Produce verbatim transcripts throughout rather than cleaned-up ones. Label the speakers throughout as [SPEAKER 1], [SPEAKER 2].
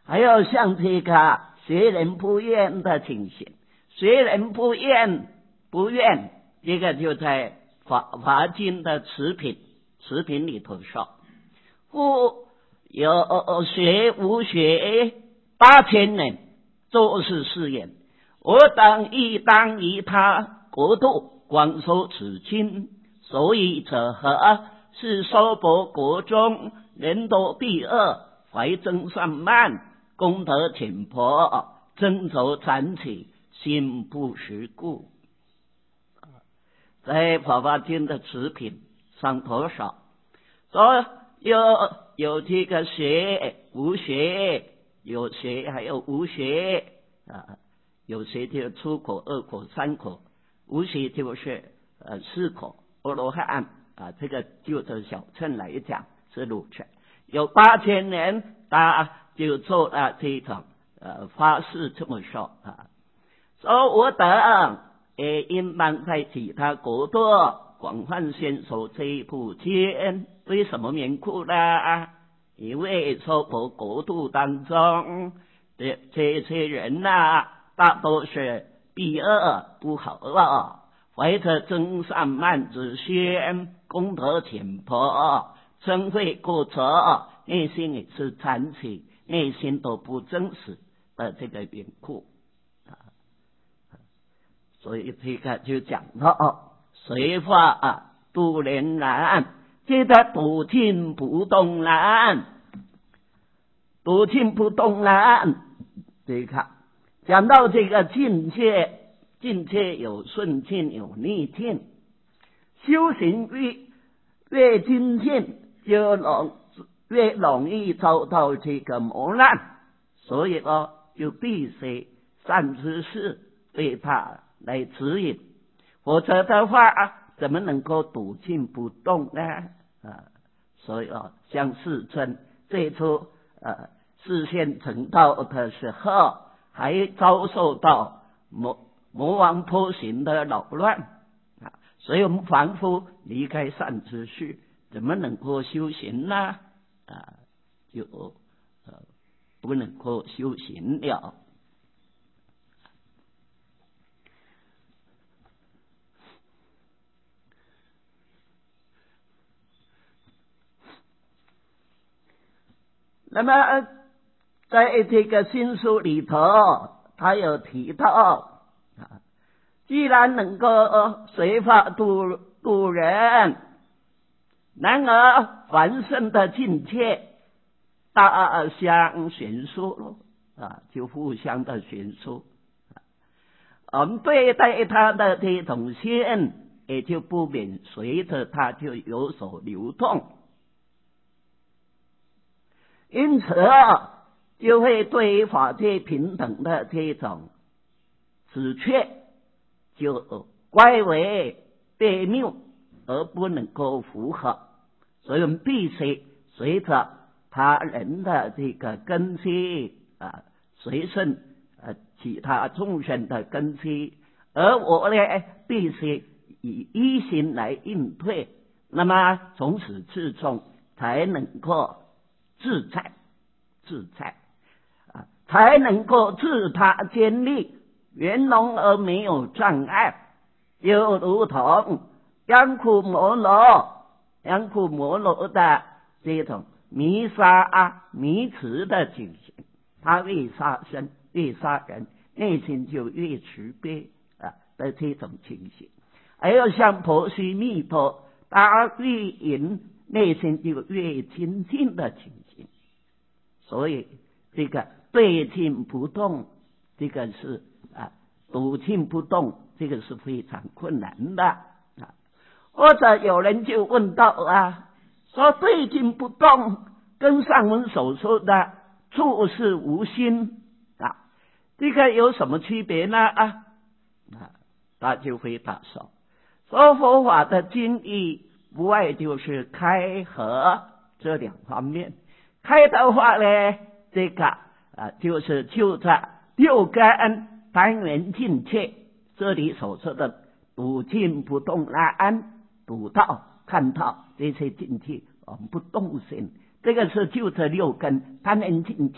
[SPEAKER 1] 还有像这个学人不厌的情形，学人不厌不厌，这个就在法华经的持品持品里头说，故有学无学八千人，作是是言，我等亦当以他国度广收此经，所以者何？是娑婆国中人多必恶，怀憎散漫，功德浅薄，争轴残起，心不实故。在法华经的持品上头说，说有有这个学无学，有学还有无学啊，有学就出口、二口、三口，无学就是呃四口阿罗汉啊，这个就是小乘来讲是如此。有八千人，他就做了这种呃发誓这么说啊，说我等也应当在其他国度广泛宣说这一部经。为什么缘故呢？因为娑婆国度当中这这些人呐、啊，大都是避恶不好了，怀着增善慢之心，功德浅薄，嗔恚过则，内心也是残起，内心都不真实的这个缘故。所以这个就讲到随法啊度人难，这个笃信不动难，笃信不动难。这个讲到这个境界，境界有顺境有逆境，修行越越精进，就容越容易遭到这个磨难，所以呢，就必须善知识对他来指引，否则的话怎么能够笃信不动呢？啊，所以啊，像世尊最初呃示现成道的时候，还遭受到魔魔王波形的扰乱啊，所以我们凡夫离开善知识，怎么能够修行呢？啊，就呃不能够修行了。那么在这个新书里头，他有提到，既然能够随法度度人，然而凡圣的境界大相悬殊啊，就互相的悬殊。我们对待他的这种心，也就不免随着他就有所流动。因此就会对法界平等的这种指确就乖为别谬，而不能够符合，所以我们必须随着他人的这个根基啊，随顺呃其他众生的根基，而我呢必须以一心来应对，那么从始至终才能够自在自在啊，才能够自他坚立，圆融而没有障碍，就如同央苦摩罗央苦摩罗的这种迷杀啊迷持的情形，他越杀生越杀人，内心就越慈悲啊的这种情形。还有像婆须弥陀，他越引内心就越清净的情形。所以这个对境不动，这个是啊笃信不动，这个是非常困难的啊。或者有人就问到啊，说对境不动跟上文所说的处事无心啊，这个有什么区别呢？啊啊，他就回答说，说佛法的经义不外就是开合这两方面。开的话呢，这个啊就是就在六根单元境界，这里所说的笃信不动难，笃到看到这些境界我们不动心，这个是就这六根单元境界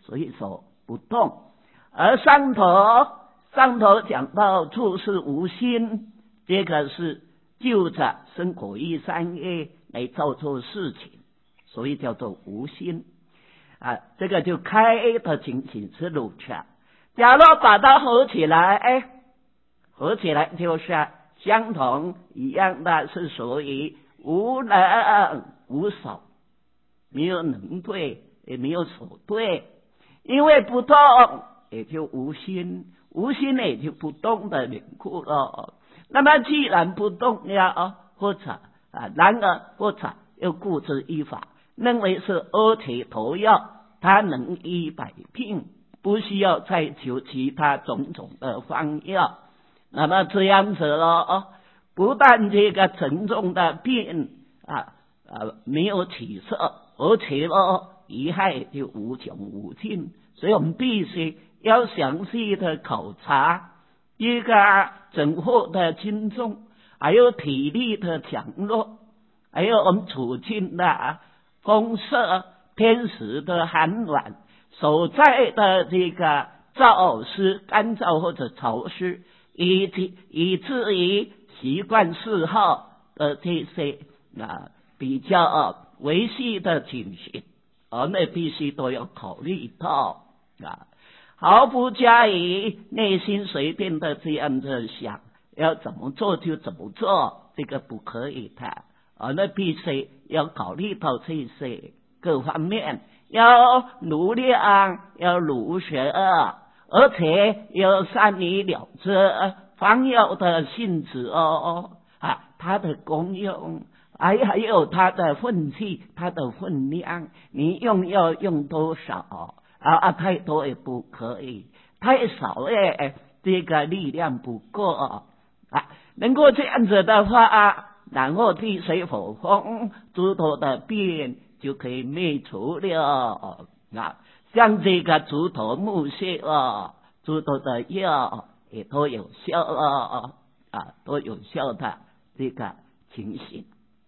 [SPEAKER 1] 所以说不动。而上头上头讲到处事无心，这个是就着生活一三业来做错事情，所以叫做无心啊。这个就开的情形是如此。假如把它合起来，哎，合起来就是相同一样的，是属于无能无手，没有能对，也没有手对，因为不动也就无心，无心也就不动的缘故了。那么既然不动了，或者啊，然而或者又固执依法，认为是阿耆头药，它能医百病，不需要再求其他种种的方药。那么这样子了，不但这个沉重的病啊啊没有起色，而且呢遗害就无穷无尽。所以我们必须要详细的考察一个整祸的轻重，还有体力的强弱，还有我们处境的风色天时的寒暖，所在的这个燥湿干燥或者潮湿，以及以至于习惯嗜好的这些啊比较、啊、维系的情形，我们必须都要考虑到啊，毫不加以内心随便的这样子想，要怎么做就怎么做，这个不可以的。我们必须要考虑到这些各方面，要努力啊，要如学啊，而且要善于了知方药的性质哦啊，它的功用，还还有它的分气，它的分量，你用要用多少啊啊，太多也不可以，太少哎，这个力量不够啊，能够这样子的话啊，然后地水火风诸多的病就可以灭除了啊，像这个竹头木屑啊，诸多的药也都有效啊啊，都有效的这个情形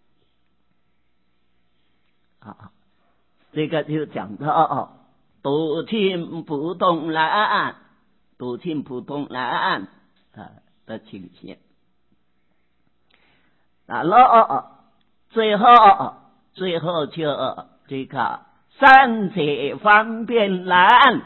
[SPEAKER 1] 啊，这个就讲到独进不动然，独进不动然啊的情形。然后最后最后就这个善解方便难，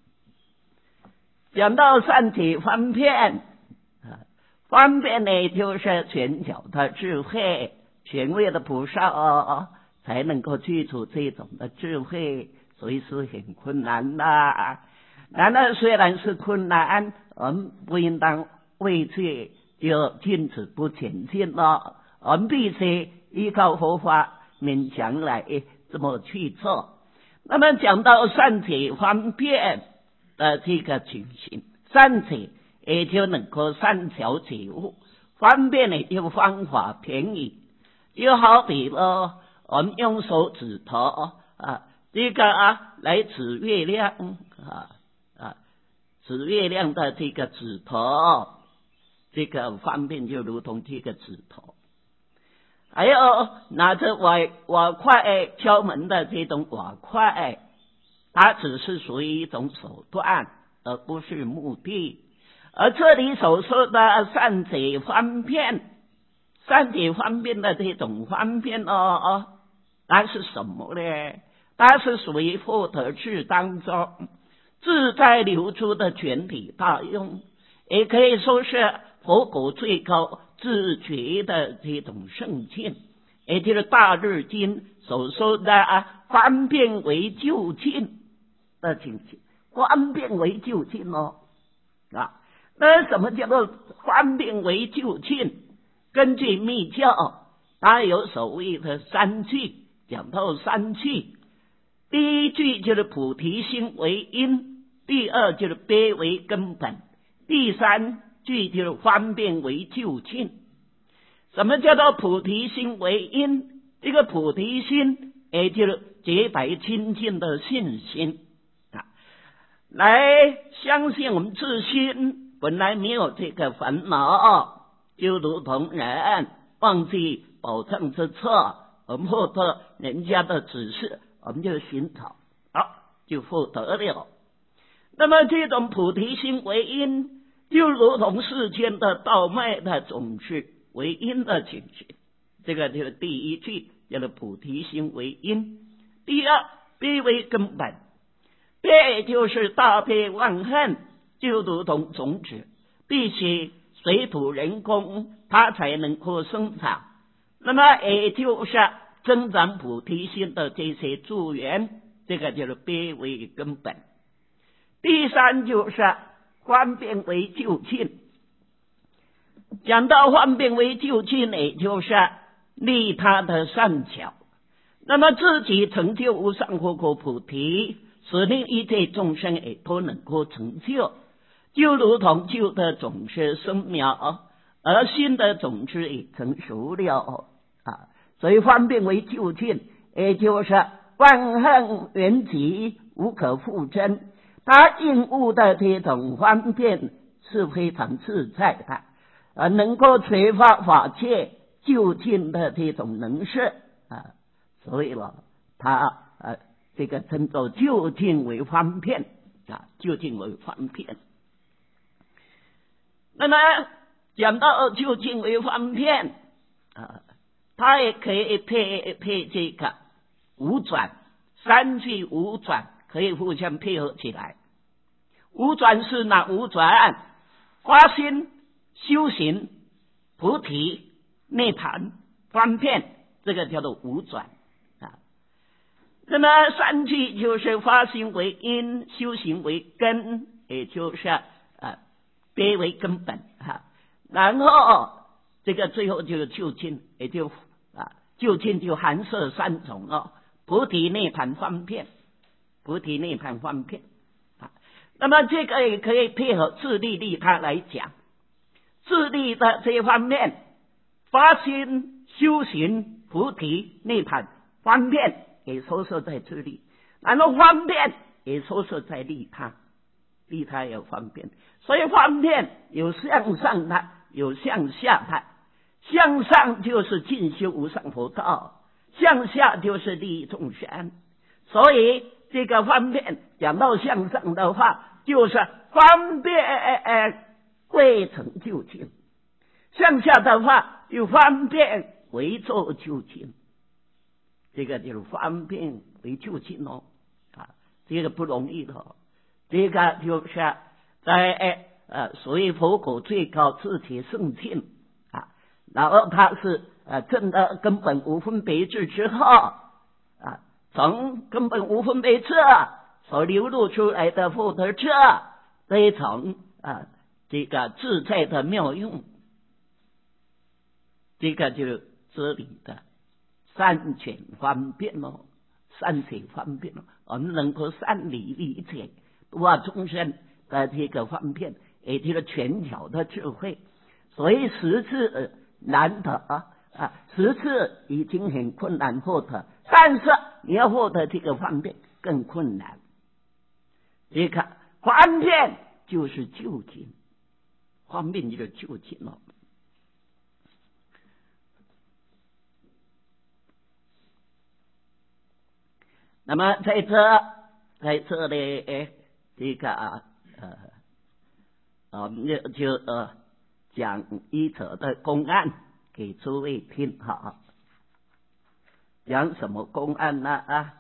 [SPEAKER 1] 讲到善解方便，方便呢就是全角的智慧，权威的菩萨、哦、才能够具足这种的智慧，所以是很困难的。然而虽然是困难，我们不应当畏惧就禁止不前进了，我们必须依靠佛法勉强来这么去做。那么讲到善解方便的这个情形，善解也就能够善巧解悟，方便呢就方法便宜，就好比了我们用手指头啊，这个啊来指月亮啊啊，指月亮的这个指头，这个方便就如同这个指头。还有拿着瓦瓦块敲门的这种瓦块，它只是属于一种手段，而不是目的。而这里所说的善解方便，善解方便的这种方便哦，它是什么呢？它是属于佛德智当中自在流出的全体大用，也可以说是佛果最高自觉的这种圣境，也就是大日经所说的、啊、方便为就近的情形。方便为就近哦啊，那什么叫做方便为就近？根据密教，它有所谓的三句，讲到三句，第一句就是菩提心为因，第二就是悲为根本，第三句就是方便为就近。什么叫做菩提心为因？这个菩提心也就是洁白清净的信心啊，来相信我们自心本来没有这个烦恼，就如同人忘记宝藏之册，我们获得人家的指示，我们就寻找。好， 就获得了。那么这种菩提心为因，就如同世间的稻麦的种子为因的情形。这个就是第一句，叫做菩提心为因。第二，悲为根本，悲就是大悲忘恨，就如同种子，必须水土人工，它才能够生长。那么也就是增长菩提心的这些助缘，这个就是悲为根本。第三就是方便为就近。讲到方便为就近，也就是利他的善巧。那么自己成就无上佛果菩提，使令一切众生也都能够成就，就如同旧的种子生苗，而新的种子也成熟了啊。所以方便为就近，也就是万恨缘集无可复真。他应悟的这种方便是非常自在的，呃，能够垂发法界就近的这种能事啊，所以了，他呃这个称作就近为方便啊，就近为方便。那么讲到就近为方便啊，他也可以配配这个五转，三句五转可以互相配合起来。五转是哪五转？发心、修行、菩提、涅槃、方便，这个叫做五转啊。那么三句就是发心为因，修行为根，也就是啊悲为根本哈。然后这个最后就是就近，也就啊就近就含摄三种哦，菩提、涅槃、方便，菩提、涅槃、方便。那么这个也可以配合自利利他来讲，自利的这方面，发心、修行、菩提、涅槃、方便也说是在自利，然后方便也说是在利他，利他有方便，所以方便有向上的，有向下的。向上就是进修无上佛道，向下就是利益众生。所以这个方便讲到向上的话，就是方便未成就近；向下的话，就方便为做就近。这个就是方便为就近哦，啊，这个不容易的哦。这个就是在呃所谓佛果最高自体圣境啊，然后他是呃证得根本无分别智之后啊。从根本无分别智所流露出来的福德智，这一种啊，这个自在的妙用，这个就是这里的善权方便哦，善解方便哦，我们能够善理理解度化众生的这个方便，也就是全巧的智慧。所以十次难得啊，啊，十次已经很困难获得。但是你要获得这个方便更困难。这个方便就是就近，方便就是就近了。那么在这在这里，这个呃我们就就呃讲一则的公案给诸位听哈。讲什么公案呢？啊，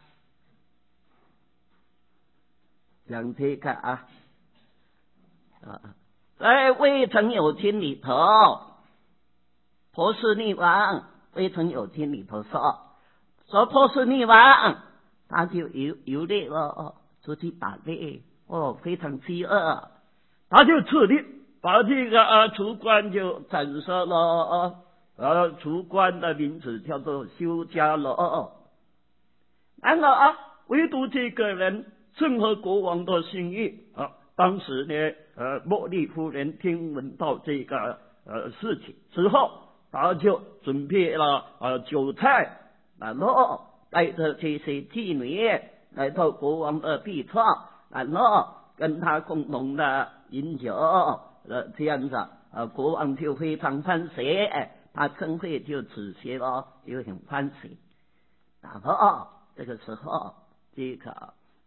[SPEAKER 1] 讲这个啊，啊，在未曾有经里头，波斯匿王未曾有经里头说，说波斯匿王他就游游猎了，出去打猎，哦，非常饥饿，他就赐令把这个啊厨官就斩杀了。而厨官的名字叫做修迦罗，然后啊，唯独这个人正合国王的心意啊。当时呢，呃，茉莉夫人听闻到这个呃事情之后，他就准备了呃酒菜，然后带着这些妓女来到国王的壁上，然后跟他共同的饮酒，呃，这样子，呃，国王就非常欢喜。他称谓就此些了，就很欢喜。然后这个时候，这个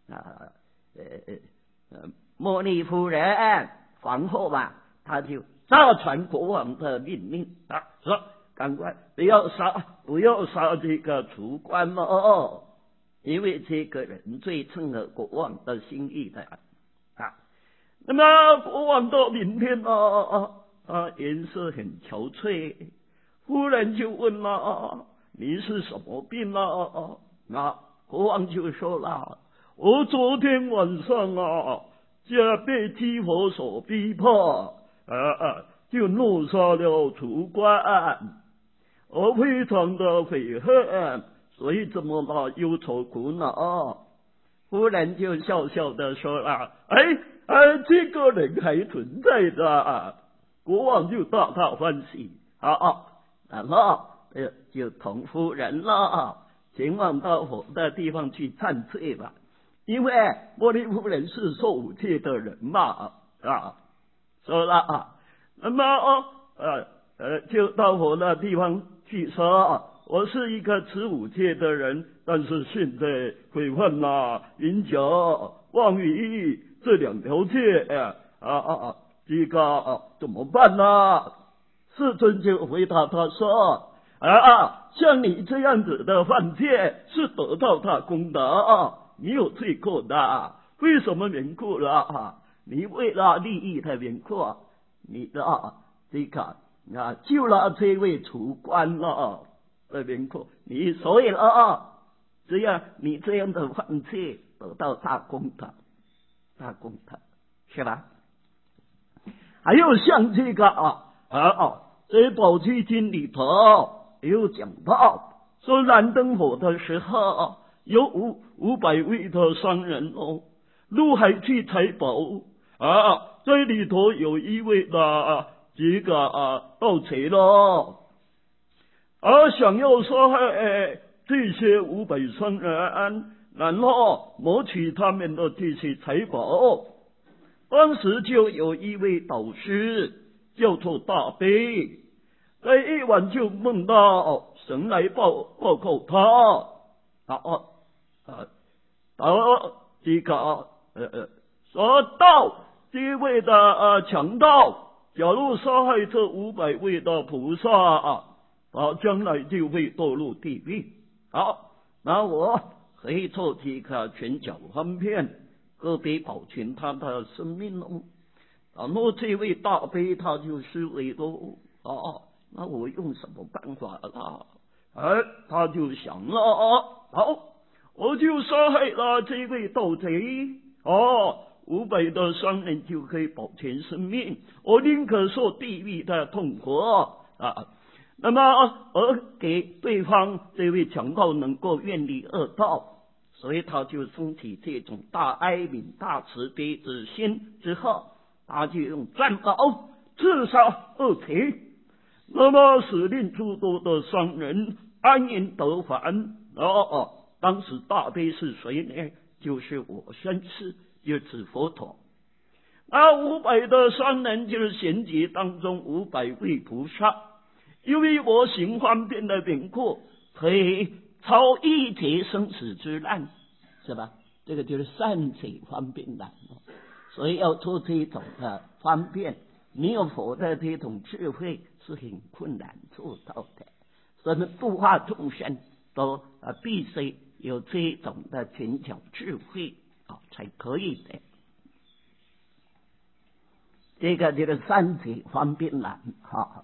[SPEAKER 1] 啊呃呃茉莉夫人皇后吧，她就照传国王的命令啊，说赶快不要杀不要杀这个厨官哦，因为这个人最称合国王的心意的啊。那么国王到明天哦啊颜色很憔悴，夫人就问了，你是什么病啊？啊国王就说了，我昨天晚上啊这被饥火所逼迫啊啊就怒杀了厨官，我非常的悔恨，所以这么大忧愁苦恼。夫人就笑笑的说了，哎哎，这个人还存在的。国王就大大欢喜啊，然后呃就同夫人了前往到火的地方去忏罪吧，因为茉莉夫人是受武戒的人嘛啊，说了啊，那么哦呃呃就到火的地方去说，我是一个持五戒的人，但是现在悔犯了饮酒妄语这两条戒啊啊啊这个、啊、怎么办呢？世尊就回答他说啊，像你这样子的犯戒是得到他功德啊，你有罪过的。为什么缘故了？你为了利益的缘故，你的这个啊救了这位厨官了的缘故，你所以了这样你这样的犯戒得到大功德，大功德是吧？还有像这个啊啊啊，在宝积经里头有讲到，说燃灯火的时候，有五五百位的商人哦，入海去采宝啊，这里头有一位的、啊、这个啊盗贼咯，而想要杀害、哎、这些五百商人，然后谋取他们的这些财宝。当时就有一位导师叫做大悲，在夜晚就梦到神来报报告他啊啊啊这个呃呃说到这位的呃强盗，假如杀害这五百位的菩萨啊，他将来就会堕入地狱。好，那我可以做这个拳脚方便。何必保全他的生命呢？然后这位大悲他就思维喽啊，那我用什么办法啦？哎，他就想了啊，好，我就杀害了这位盗贼哦，五百的商人就可以保全生命，我宁可受地狱的痛苦啊。那么而给对方这位强盗能够远离恶道。所以他就升起这种大哀悯大慈悲之心之后，他就用钻宝刺杀恶贼，那么使令诸多的商人安然得返。哦哦，当时大悲是谁呢？就是我身是就指佛陀。那五百的商人就是贤劫当中五百位菩萨，因为我行方便的缘故，可以超一劫生死之难，是吧？这个就是善解方便难，所以要做这种的方便，没有佛的这种智慧是很困难做到的。所以度化众生都啊必须有这种的拳脚智慧啊才可以的。这个就是善解方便难哈。